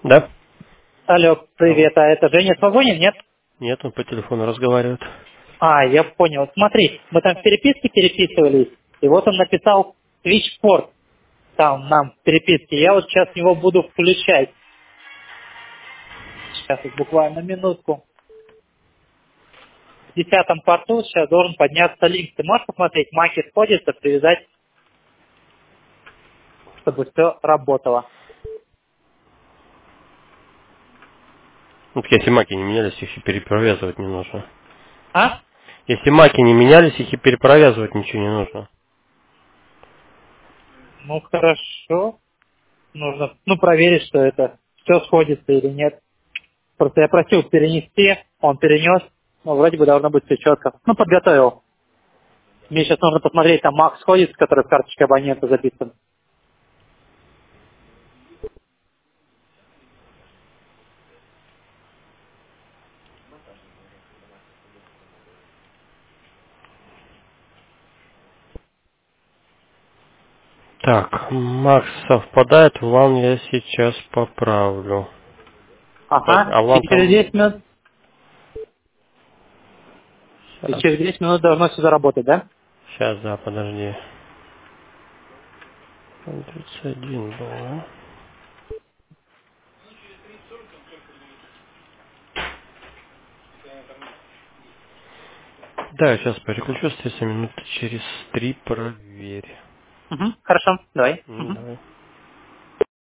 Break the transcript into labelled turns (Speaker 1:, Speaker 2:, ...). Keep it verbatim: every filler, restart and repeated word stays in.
Speaker 1: Да?
Speaker 2: Алло,
Speaker 1: Алло.
Speaker 2: привет, а это Женя Свободин, нет?
Speaker 1: Нет, он по телефону разговаривает.
Speaker 2: А, я понял. Смотри, мы там в переписке переписывались, и вот он написал Twitchport там нам в переписке. Я вот сейчас его буду включать. Сейчас вот буквально минутку. В десятом порту сейчас должен подняться линк. Ты можешь посмотреть, маки сходится, привязать, чтобы все работало.
Speaker 1: Ну, так если маки не менялись, их и перепровязывать не нужно.
Speaker 2: А?
Speaker 1: Если маки не менялись, их и перепровязывать ничего не нужно.
Speaker 2: Ну хорошо. Нужно, ну, проверить, что это все сходится или нет. Просто я просил перенести, он перенес, ну, вроде бы должно быть все четко. Ну, подготовил. Мне сейчас нужно посмотреть, там Макс ходит, который в карточке абонента записан.
Speaker 1: Так, Макс совпадает, вам я сейчас поправлю. Так,
Speaker 2: Ага,
Speaker 1: а
Speaker 2: и
Speaker 1: вам
Speaker 2: через
Speaker 1: там...
Speaker 2: десять минут, и
Speaker 1: Сейчас,
Speaker 2: через десять минут должно все заработать, да?
Speaker 1: сейчас, да, подожди. тридцать один был, да? Да, я сейчас переключусь, если минут через три проверь.
Speaker 2: Угу, хорошо, давай.
Speaker 1: Ну,
Speaker 2: Мгм.
Speaker 1: давай.